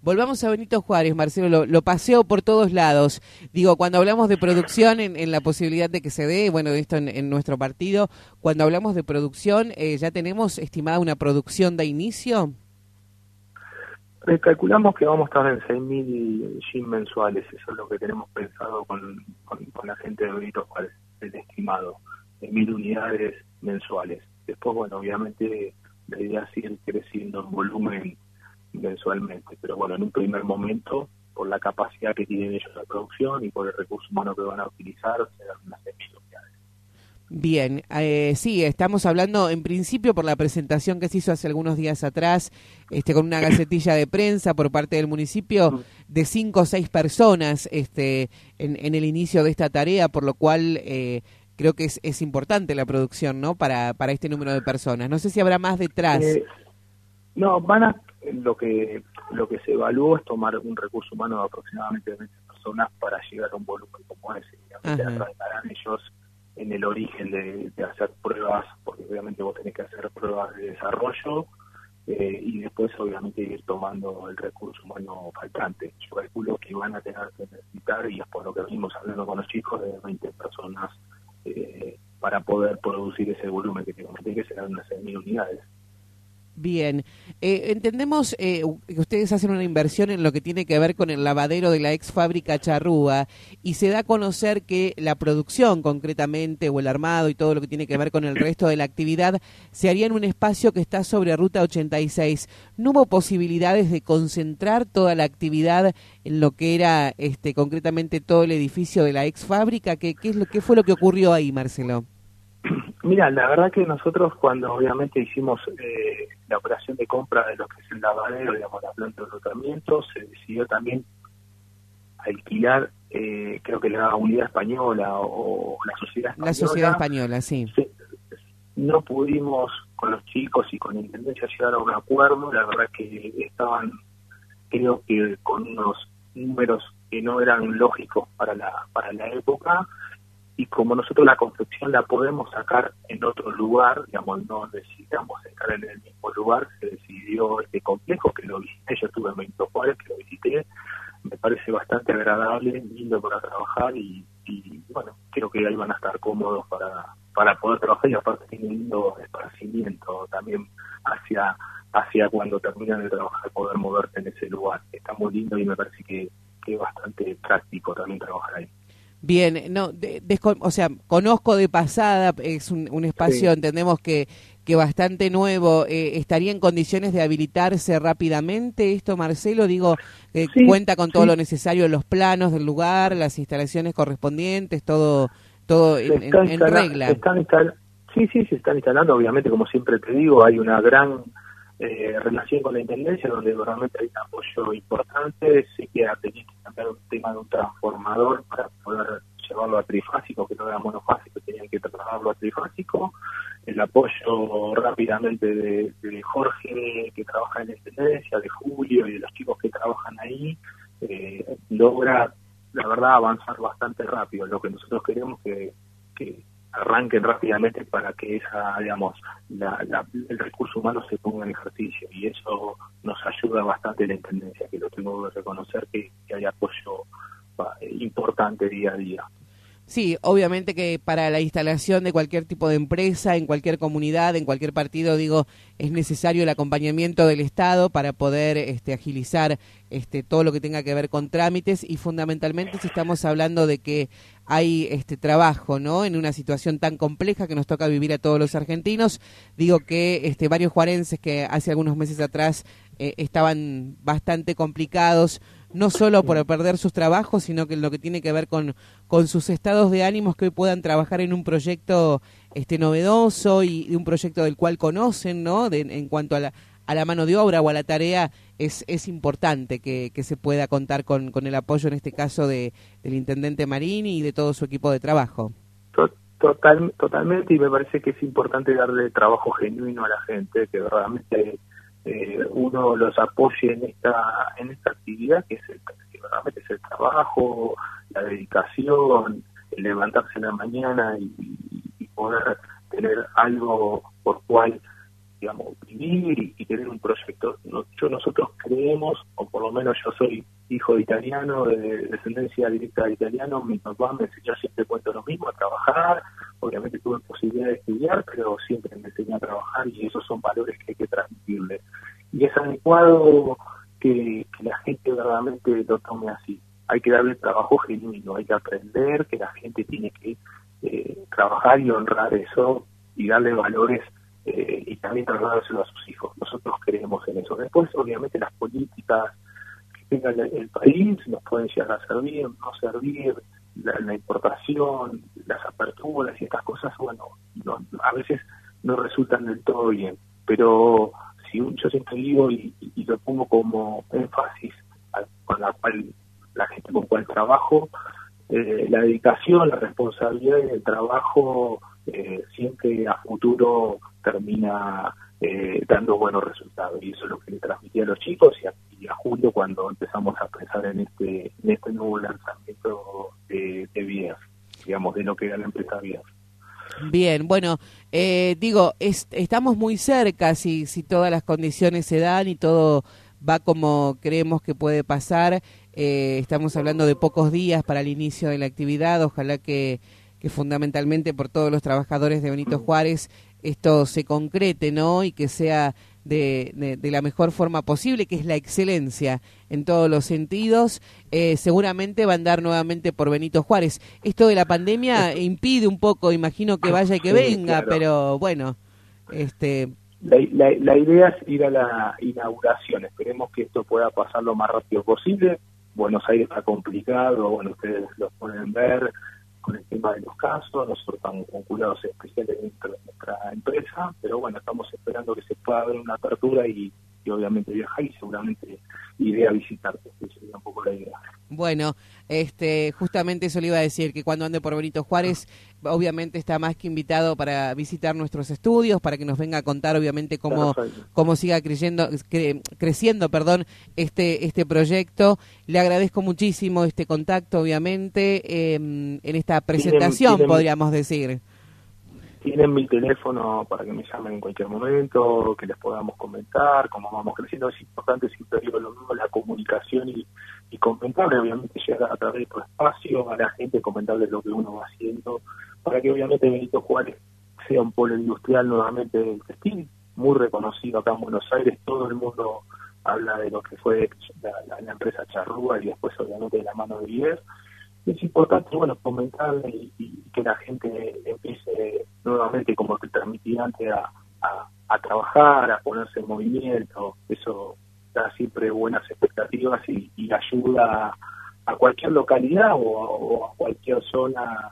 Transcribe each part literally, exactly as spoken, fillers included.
Volvamos a Benito Juárez, Marcelo, lo, lo paseo por todos lados. Digo, cuando hablamos de producción, en, en la posibilidad de que se dé, bueno, esto en, en nuestro partido, cuando hablamos de producción, eh, ¿ya tenemos estimada una producción de inicio? Eh, calculamos que vamos a estar en seis mil gym mensuales, eso es lo que tenemos pensado con, con, con la gente de Benito Juárez, el estimado, de mil unidades mensuales. Después, bueno, obviamente la idea es seguir creciendo en volumen mensualmente, pero bueno, en un primer momento, por la capacidad que tienen ellos de producción y por el recurso humano que van a utilizar, serán unas seis mil unidades. Bien, eh, sí, estamos hablando en principio por la presentación que se hizo hace algunos días atrás, este, con una gacetilla de prensa por parte del municipio, de cinco o seis personas este, en, en el inicio de esta tarea, por lo cual eh, creo que es, es importante la producción, ¿no? Para, para este número de personas. No sé si habrá más detrás. Eh, no, van a lo que lo que se evaluó es tomar un recurso humano de aproximadamente veinte personas para llegar a un volumen como ese. Obviamente estarán ellos en el origen de, de hacer pruebas, porque obviamente vos tenés que hacer pruebas de desarrollo eh, y después obviamente ir tomando el recurso humano faltante. Yo calculo que van a tener que necesitar, y es por lo que venimos hablando con los chicos, de veinte personas eh, para poder producir ese volumen que te comenté, que serán unas seis mil unidades. Bien, eh, entendemos eh, que ustedes hacen una inversión en lo que tiene que ver con el lavadero de la ex fábrica Charrúa y se da a conocer que la producción concretamente o el armado y todo lo que tiene que ver con el resto de la actividad se haría en un espacio que está sobre Ruta ochenta y seis. ¿No hubo posibilidades de concentrar toda la actividad en lo que era este concretamente todo el edificio de la ex fábrica? ¿Qué, qué, es lo, qué fue lo que ocurrió ahí, Marcelo? Mira, la verdad que nosotros cuando obviamente hicimos eh, la operación de compra de lo que es el lavadero, digamos, la planta de tratamiento, se decidió también alquilar, eh, creo que la unidad española o la sociedad española. La sociedad española, sí. Se, no pudimos con los chicos y con la intendencia llegar a un acuerdo, la verdad que estaban, creo que con unos números que no eran lógicos para la, para la época. Y como nosotros la construcción la podemos sacar en otro lugar, digamos, no necesitamos estar en el mismo lugar, se decidió este complejo, que lo visité, yo estuve en Benito Juárez, que lo visité, me parece bastante agradable, lindo para trabajar y, y bueno, creo que ahí van a estar cómodos para, para poder trabajar y aparte tiene un lindo esparcimiento también hacia, hacia cuando terminan de trabajar, poder moverse en ese lugar. Está muy lindo y me parece que, que es bastante práctico también trabajar ahí. Bien, no, de, de, o sea, conozco de pasada, es un, un espacio, sí. Entendemos que, que bastante nuevo, eh, ¿estaría en condiciones de habilitarse rápidamente esto, Marcelo? Digo, eh, sí, cuenta con todo sí. lo necesario, los planos del lugar, las instalaciones correspondientes, todo todo en, en, en regla. Están instal sí, sí, se están instalando, obviamente, como siempre te digo, hay una gran eh, relación con la Intendencia, donde realmente hay un apoyo importante. Sí que ha tenido que cambiar un tema de un transformador para poder llevarlo a trifásico, que no era monofásico, tenían que trasladarlo a trifásico. El apoyo rápidamente de, de Jorge, que trabaja en la Intendencia, de Julio y de los chicos que trabajan ahí, eh, logra, la verdad, avanzar bastante rápido. Lo que nosotros queremos que, que arranquen rápidamente para que esa, digamos, la, la, el recurso humano se ponga en ejercicio, y eso nos ayuda bastante la Intendencia, que lo tengo que reconocer, que, que hay apoyo va, importante día a día. Sí, obviamente que para la instalación de cualquier tipo de empresa, en cualquier comunidad, en cualquier partido, digo, es necesario el acompañamiento del Estado para poder este, agilizar este, todo lo que tenga que ver con trámites, y fundamentalmente si estamos hablando de que hay este trabajo, ¿no?, en una situación tan compleja que nos toca vivir a todos los argentinos. Digo que este, varios juarenses que hace algunos meses atrás eh, estaban bastante complicados, no solo por perder sus trabajos, sino que lo que tiene que ver con, con sus estados de ánimos, que hoy puedan trabajar en un proyecto este novedoso y, y un proyecto del cual conocen, ¿no?, de, en cuanto a la, a la mano de obra o a la tarea, es, es importante que, que se pueda contar con, con el apoyo, en este caso, de, del Intendente Marini y de todo su equipo de trabajo. Total, totalmente, y me parece que es importante darle trabajo genuino a la gente, que realmente Eh, uno los apoye en esta en esta actividad que, es el, que realmente es el trabajo, la dedicación, el levantarse en la mañana y, y poder tener algo por cual digamos, vivir y, y tener un proyecto. No, yo, nosotros creemos, o por lo menos yo soy hijo de italiano, de, de descendencia directa de italiano, mi papá me enseñó, siempre cuento lo mismo, a trabajar. Obviamente tuve posibilidad de estudiar, pero siempre me enseñó a trabajar, y esos son valores que hay que transmitirle. Y es adecuado que, que la gente verdaderamente lo tome así. Hay que darle trabajo genuino, hay que aprender que la gente tiene que eh, trabajar y honrar eso y darle valores, eh, y también trasladárselo a sus hijos. Nosotros creemos en eso. Después, obviamente, las políticas que tenga el, el país nos pueden llegar a servir, no servir, la, la importación, las aperturas y estas cosas, bueno, no, a veces no resultan del todo bien. Pero si un, yo siempre digo y, y, y lo pongo como énfasis a, con la cual la gente con cual trabajo, eh, la dedicación, la responsabilidad y el trabajo eh, siempre a futuro termina eh, dando buenos resultados, y eso es lo que le transmití a los chicos y a, y a Julio cuando empezamos a pensar en este en este nuevo lanzamiento de, de Vías, digamos, de lo que era la empresa Vías. Bien, bueno, eh, digo, es, estamos muy cerca si, si todas las condiciones se dan y todo va como creemos que puede pasar. Eh, estamos hablando de pocos días para el inicio de la actividad. Ojalá que, que fundamentalmente por todos los trabajadores de Benito Juárez esto se concrete, ¿no? Y que sea de, de, de la mejor forma posible, que es la excelencia en todos los sentidos. Eh, seguramente va a andar nuevamente por Benito Juárez. Esto de la pandemia impide un poco, imagino que vaya y que sí, venga, claro. Pero bueno, este... La, la, la idea es ir a la inauguración. Esperemos que esto pueda pasar lo más rápido posible. Buenos Aires está complicado, bueno, ustedes lo pueden ver con el tema de los casos. Nosotros estamos con cuidados especiales dentro de nuestra empresa, pero bueno, estamos esperando que se pueda dar una apertura y, y obviamente viajar, y seguramente iré a visitarte. Esa sería un poco la idea. Bueno, este, justamente eso le iba a decir, que cuando ande por Benito Juárez, obviamente está más que invitado para visitar nuestros estudios, para que nos venga a contar, obviamente, cómo, cómo siga creyendo, cre, creciendo, perdón, este, este proyecto. Le agradezco muchísimo este contacto, obviamente, eh, en esta presentación, ¿Tienen, tienen, podríamos decir. Tienen mi teléfono para que me llamen en cualquier momento, que les podamos comentar cómo vamos creciendo. Es importante, siempre digo lo mismo, la comunicación y, y comentarle, obviamente, llegar a través de tu espacio a la gente, comentarle lo que uno va haciendo, para que obviamente Benito Juárez sea un polo industrial nuevamente del textil, muy reconocido acá en Buenos Aires. Todo el mundo habla de lo que fue la, la, la empresa Charrúa y después obviamente de la mano de Vías. Es importante, bueno, comentarle y, y que la gente empiece nuevamente, como te transmití antes, a, a, a trabajar, a ponerse en movimiento. Eso da siempre buenas expectativas y, y ayuda a, a cualquier localidad o, o a cualquier zona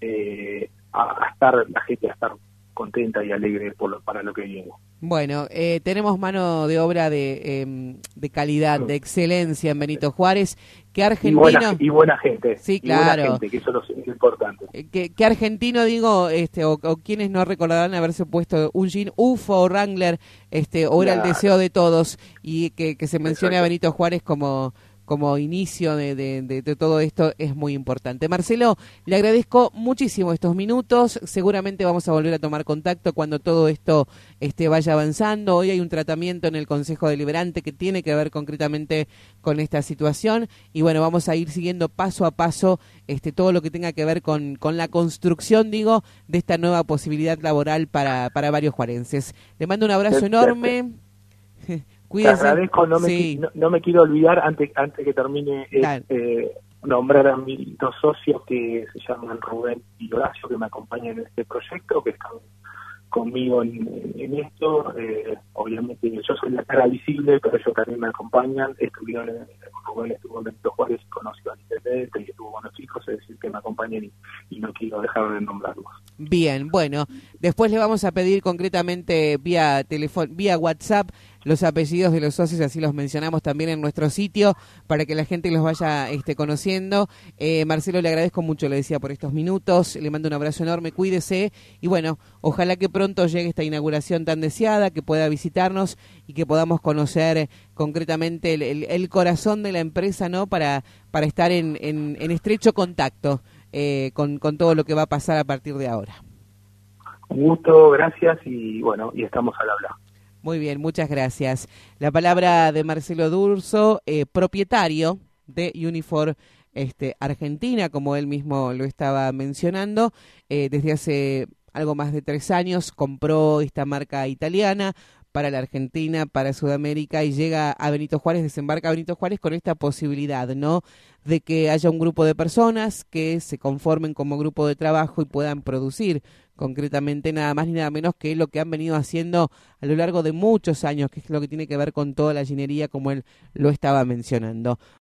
eh, a, a estar, la gente a estar contenta y alegre por lo, para lo que viene. Bueno, eh, tenemos mano de obra de, eh, de calidad, de excelencia en Benito Juárez. ¿Qué argentino? Y buena, y buena gente. Sí, y claro. Buena gente, que eso es lo importante. ¿Qué, qué argentino, digo, este, o, o quienes no recordarán haberse puesto un jean U F O o Wrangler, este, o era claro. El deseo de todos, y que, que se mencione Exacto. A Benito Juárez como... como inicio de, de, de, de todo esto es muy importante. Marcelo, le agradezco muchísimo estos minutos. Seguramente vamos a volver a tomar contacto cuando todo esto este, vaya avanzando. Hoy hay un tratamiento en el Consejo Deliberante que tiene que ver concretamente con esta situación. Y bueno, vamos a ir siguiendo paso a paso este, todo lo que tenga que ver con, con la construcción, digo, de esta nueva posibilidad laboral para, para varios juarenses. Le mando un abrazo enorme. Cuídese. Te agradezco, no me, sí. no, no me quiero olvidar, antes antes que termine, eh, eh, nombrar a mis dos socios que se llaman Rubén y Horacio, que me acompañan en este proyecto, que están conmigo en, en esto. Eh, obviamente yo soy la cara visible, pero ellos también me acompañan. Estuvieron en, Rubén estuvo en Benito Juárez, conoció al intendente y estuvo con los chicos, es decir, que me acompañan y, y no quiero dejar de nombrarlos. Bien, bueno, después le vamos a pedir concretamente vía teléfono, vía WhatsApp los apellidos de los socios, así los mencionamos también en nuestro sitio para que la gente los vaya este, conociendo. Eh, Marcelo, le agradezco mucho, le decía, por estos minutos, le mando un abrazo enorme, cuídese y bueno, ojalá que pronto llegue esta inauguración tan deseada, que pueda visitarnos y que podamos conocer concretamente el, el, el corazón de la empresa, ¿no? Para, para estar en, en, en estrecho contacto eh, con, con todo lo que va a pasar a partir de ahora. Un gusto, gracias y bueno, y estamos al habla. Muy bien, muchas gracias. La palabra de Marcelo Durso, eh, propietario de Unifor este, Argentina, como él mismo lo estaba mencionando, eh, desde hace algo más de tres años compró esta marca italiana para la Argentina, para Sudamérica, y llega a Benito Juárez, desembarca a Benito Juárez con esta posibilidad, ¿no?, de que haya un grupo de personas que se conformen como grupo de trabajo y puedan producir concretamente nada más ni nada menos que lo que han venido haciendo a lo largo de muchos años, que es lo que tiene que ver con toda la gallinería, como él lo estaba mencionando.